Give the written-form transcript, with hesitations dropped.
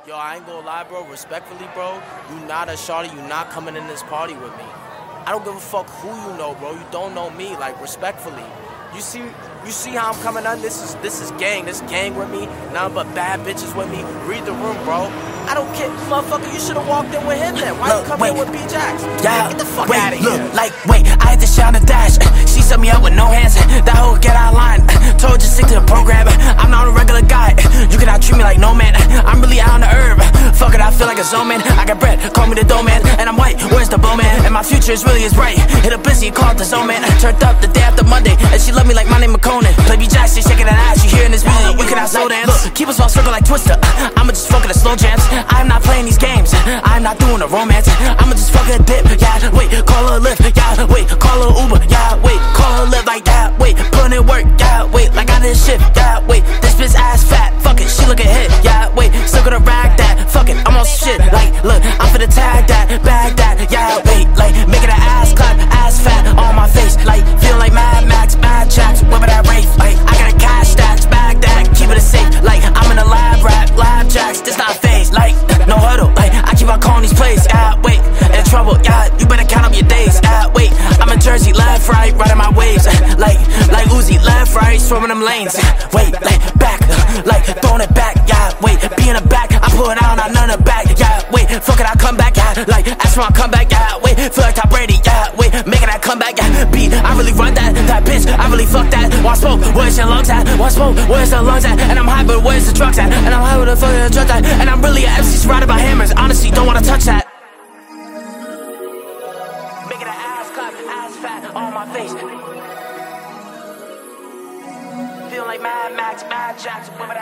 Yo, I ain't gonna lie, bro. Respectfully, bro, you not a shawty. You not coming in this party with me. I don't give a fuck who you know, bro. You don't know me. Like, respectfully. You see how I'm coming on? This is gang. This gang with me. Nothing but bad bitches with me. Read the room, bro. I don't care, motherfucker. You should have walked in with him then. Why you come in with B-Jax? Yeah, get the fuck out of here. Wait, I had to shine the dash. She set me up with no hands. That hoe get out of line. Told you stick to the program. I'm not a regular guy. You cannot treat me like no man. I'm really out on the herb. Fuck it, I feel like a zone man. I got bread, call me the dough man. And I'm white, where's the bow man? And my future is really bright. Hit a busy, call it the zone man. Turned up the day after Monday, and she love me like my name is Conan. Play B-Jax, she shaking that ass. You hearing this music? You cannot slow dance. Look, keep a small circle like Twister. I'ma just fuck it a slow jams. I'm not playing these games. I'm not doing a romance. I'ma just fuck a dip. Yeah, wait, call her a lift. Yeah, wait, call her Uber. Yeah, wait, call her live like that. Wait, put in work. Yeah, wait, like I did shit. Yeah, wait, this bitch ass fat. Fuck it, she lookin' hit. Yeah, wait, still gonna rag that. Fuck it, I'm on shit. Like, look, I'm finna tag that, bag that. Yeah, wait, like making her ass clap, ass fat on my face. Like feeling like Mad Max, Mad Jax, whipping that Wraith. Like I got a cash stacks, bag that, keep it safe. Like I'm in a lab rap, lab Jax, this not phase. Like no huddle, like I keep on calling these plays. Yeah, wait, in trouble. Yeah, you better count up your days. Yeah, wait, I'm in Jersey, left, right, riding my waves. Like Uzi, left, right, swimming them lanes. Wait, like back, like throwing it back. Yeah, wait, be in the back, I pull it out, I none it back. Yeah, wait, fuck it, I come back. Yeah, like ask for my comeback. Yeah, wait, feel like Tom Brady. Yeah, wait, making that comeback. Yeah, beat, I really run that bitch, I really fuck that. One smoke, where's your lungs at? One smoke, where's the lungs at? And I'm high, but where's the drugs at? And I'm high with the fucking drugs at. And I'm really an MC surrounded by hammers. Honestly, don't wanna touch that. Making that ass clap, ass fat on my face. Feeling like Mad Max, Mad Jax,